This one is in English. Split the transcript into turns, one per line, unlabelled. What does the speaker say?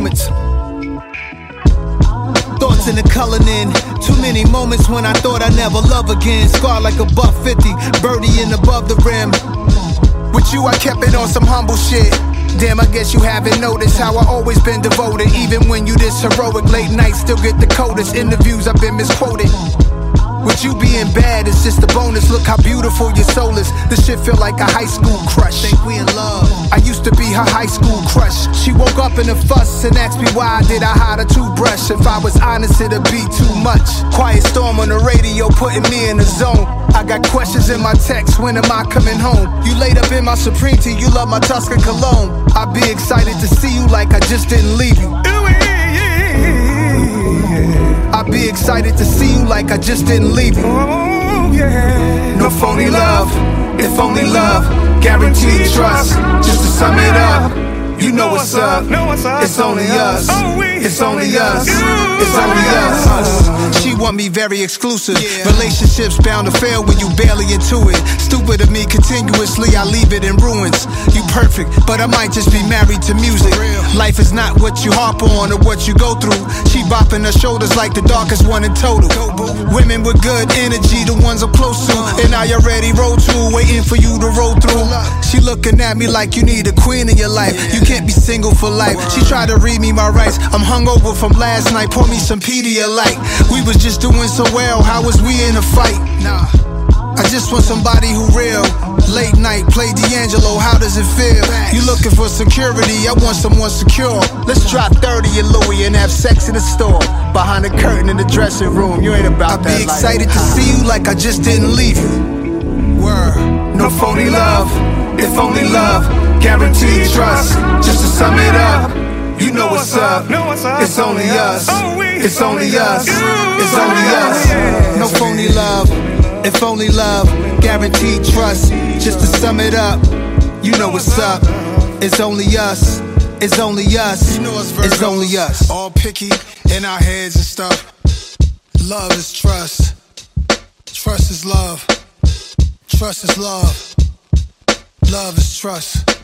moments. Thoughts in the coloring. Too many moments when I thought I'd never love again. Scarred like a buck 50, birdieing above the rim. With you I kept it on some humble shit. Damn, I guess you haven't noticed how I always been devoted. Even when you this heroic, late nights still get the coldest. Interviews I've been misquoted. With you being bad, it's just a bonus. Look how beautiful your soul is. This shit feel like a high school crush. Think we in love. I used to be her high school crush. She woke up in a fuss and asked me why did I hide a toothbrush. If I was honest, it'd be too much. Quiet storm on the radio, putting me in the zone. I got questions in my text, when am I coming home? You laid up in my Supreme Tea, you love my Tuscan cologne. I'd be excited to see you like I just didn't leave you. I'd be excited to see you like I just didn't leave you. No phony love, if only love, guaranteed trust. Just to sum it up, you know what's up. It's only us. It's only us. It's only us. She want me very exclusive. Relationships bound to fail when you barely into it. Stupid of me, continuously I leave it in ruins. You perfect, but I might just be married to music. Life is not what you harp on or what you go through. She bopping her shoulders like the darkest one in total. Women with good energy, the ones I'm close to. And I already roll to, waiting for you to roll through. She looking at me like you need a queen in your life. You can't be single for life. She tried to read me my rights. I'm hungover from last night, pour me some Pedialyte. We was just doing so well, how was we in a fight? Nah, I just want somebody who real. Late night, play D'Angelo, how does it feel? You looking for security, I want someone secure. Let's drop 30 in Louis and have sex in the store. Behind the curtain in the dressing room, you ain't about that. I'd be excited to see you like I just didn't leave you. Word. No phony love, if only love, guaranteed trust. Just to sum it up, you know what's up. It's only us. It's only us. It's only us. No phony love, if only love, guaranteed trust. Just to sum it up, you know what's up. It's only us. It's only us. You know us Virgos, it's only us. All picky in our heads and stuff. Love is trust. Trust is love. Trust is love. Love is trust.